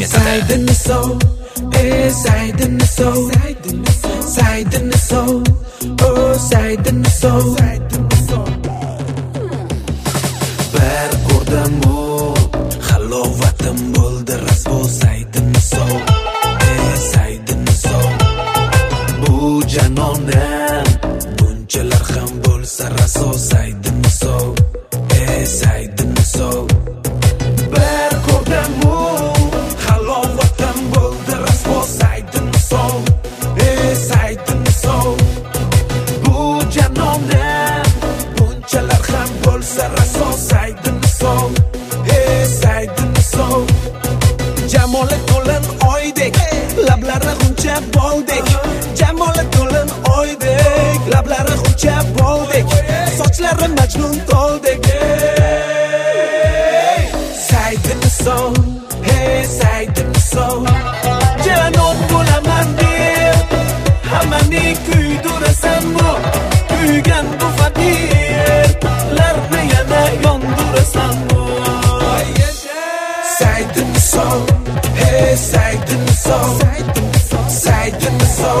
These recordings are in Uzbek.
etadi. Bir ko'rdim u halovatim bo'ldi rasvo Saidin Niso, Saidin Niso. Bu janonim bunchalar ham bo'lsa raso Saidin Niso, Saidin Niso. Bir ko'rdim u halovatim bo'ldi rasvo Saidin Niso, Saidin Niso. Bu janonim bunchalar ham bo'lsa raso Saidin Niso, Saidin Niso. Jamoli to'lin oydek, lablari xuncha boldek. Jamoli to'lin oydek, lablari xuncha boldek. Sochlari majnun toldek. Saidin Niso, Saidin Niso. Janon bo'laman deb hammani kuydirasan bu, kuygan bu fakirlarni yana yondirasan bu. Saidin Niso, Saidin Niso, Saidin Niso.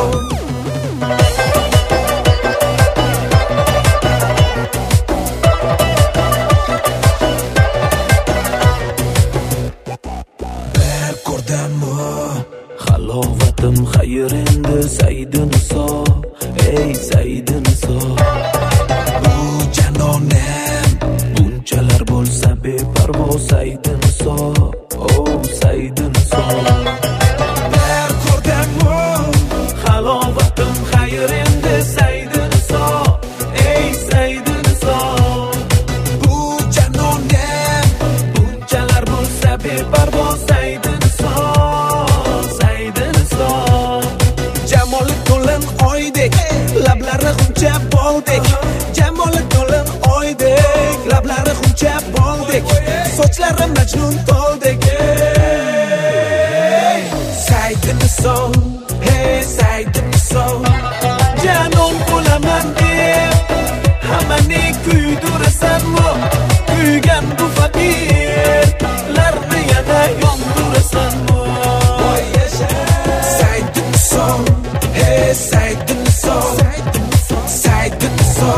Bir ko'rdim u halovatim xayr endi Saidin Niso, Saidin Niso. Bu janonim bunchalar bo'lsa beparvo Saidin Niso, Saidin Niso. Bir ko'rdim u halovatim xayr endi Saidin Niso, Saidin Niso. Bu janonim bunchalar bo'lsa beparvo Saidin Niso, Saidin Niso. Jamoli to'lin oydek, lablari xuncha boldek. Jamoli to'lin oydek, lablari xuncha boldek. Sochlari majnun toldek. Saidin Niso, Saidin Niso. Janon bo'laman deb hammani kuydirasan bu, kuygan bu fakirlarni yana yondirasan bu. Saidin Niso, Saidin Niso, Saidin Niso.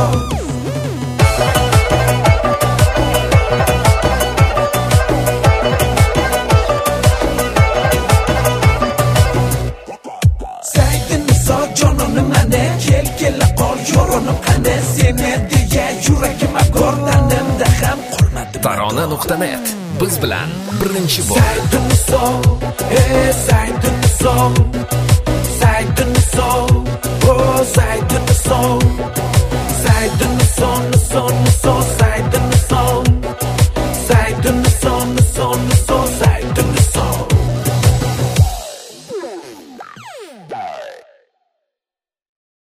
Saidin Niso jononim ana, kela qol yo'ronim qani, seni deya yuragim ag'ordanimda ham qolmadi. Tarona.net biz bilan birinchi bor. Saidin Niso, Saidin